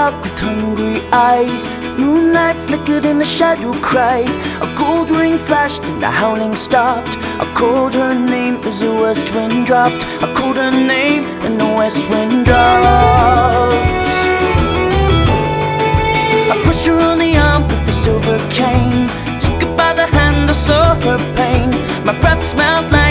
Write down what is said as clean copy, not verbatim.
dark with hungry eyes. Moonlight flickered and the shadow cried. A gold ring flashed and the howling stopped. I called her name as the west wind dropped. I called her name and the west wind dropped. I pushed her on the arm with the silver cane. Took her by the hand, I saw her pain. My breath smelled like